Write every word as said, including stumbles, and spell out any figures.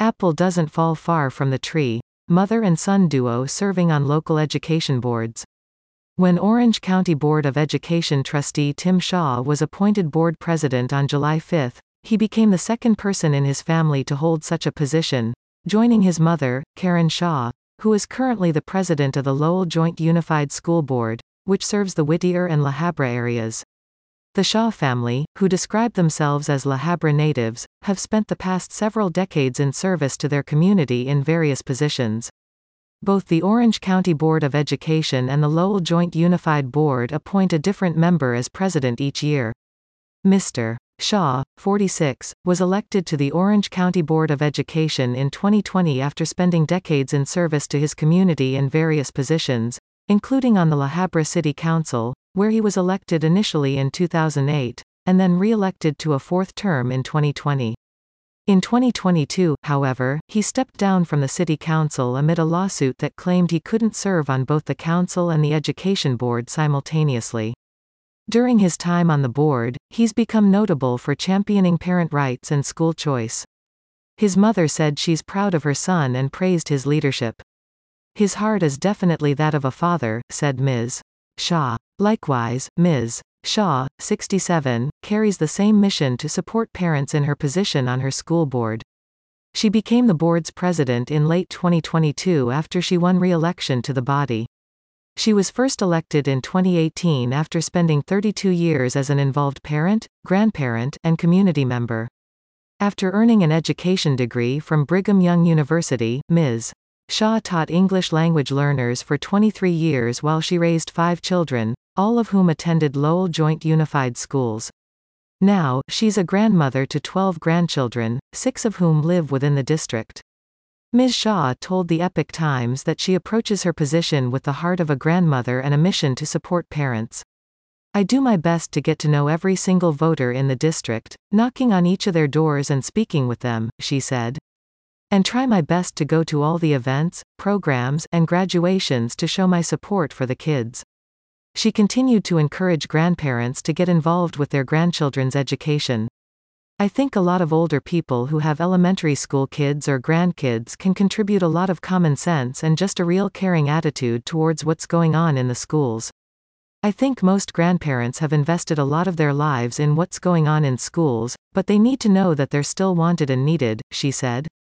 apple doesn't fall far from the tree. Mother and son duo serving on local education boards. When Orange County Board of Education trustee Tim Shaw was appointed board president on July fifth, he became the second person in his family to hold such a position, joining his mother, Karen Shaw, who is currently the president of the Lowell Joint Unified School Board, which serves the Whittier and La Habra areas. The Shaw family, who describe themselves as La Habra natives, have spent the past several decades in service to their community in various positions. Both the Orange County Board of Education and the Lowell Joint Unified Board appoint a different member as president each year. Mister Shaw, forty-six, was elected to the Orange County Board of Education in twenty twenty after spending decades in service to his community in various positions, including on the La Habra City Council, where he was elected initially in two thousand eight, and then re-elected to a fourth term in twenty twenty. In twenty twenty-two, however, he stepped down from the city council amid a lawsuit that claimed he couldn't serve on both the council and the education board simultaneously. During his time on the board, he's become notable for championing parent rights and school choice. His mother said she's proud of her son and praised his leadership. His heart is definitely that of a father, said Miz Shaw. Likewise, Miz Shaw, sixty-seven, carries the same mission to support parents in her position on her school board. She became the board's president in late twenty twenty-two after she won re-election to the body. She was first elected in twenty eighteen after spending thirty-two years as an involved parent, grandparent, and community member. After earning an education degree from Brigham Young University, Miz Shaw taught English language learners for twenty-three years while she raised five children, all of whom attended Lowell Joint Unified Schools. Now, she's a grandmother to twelve grandchildren, six of whom live within the district. Miz Shaw told the Epoch Times that she approaches her position with the heart of a grandmother and a mission to support parents. I do my best to get to know every single voter in the district, knocking on each of their doors and speaking with them, she said. And try my best to go to all the events, programs, and graduations to show my support for the kids. She continued to encourage grandparents to get involved with their grandchildren's education. I think a lot of older people who have elementary school kids or grandkids can contribute a lot of common sense and just a real caring attitude towards what's going on in the schools. I think most grandparents have invested a lot of their lives in what's going on in schools, but they need to know that they're still wanted and needed, she said.